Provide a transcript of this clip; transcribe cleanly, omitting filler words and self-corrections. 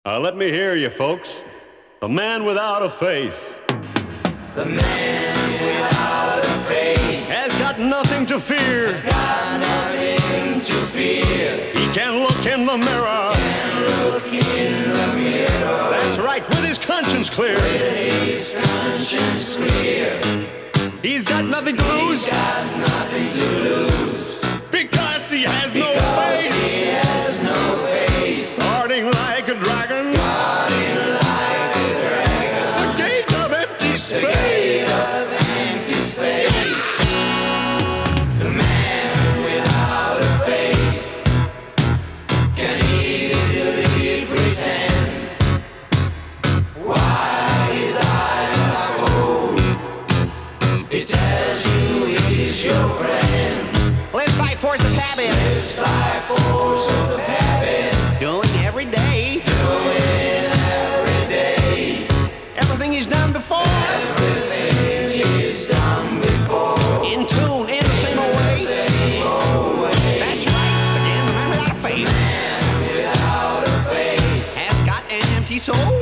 Let me hear you, folks. The man without a face. The man without a face has got nothing to fear. Has got nothing to fear. He can look in the mirror. Can look in the mirror. That's right, with his conscience clear. With his conscience clear. He's got nothing to lose. He's got nothing to lose. Because he has no because face. He has no face. Guarding like a dragon. Guarding like a dragon. The gate of empty space. The gate of empty space. The man without a face can easily pretend why his eyes are cold. It tells you he's your friend. Lives by force of habit. Lives by force of habit. Doing every day. Doing every day. Everything he's done before. Everything he's done before. In tune, in the same old way. Same old way. That's right. Again, the man without a face. Man without a face has got an empty soul.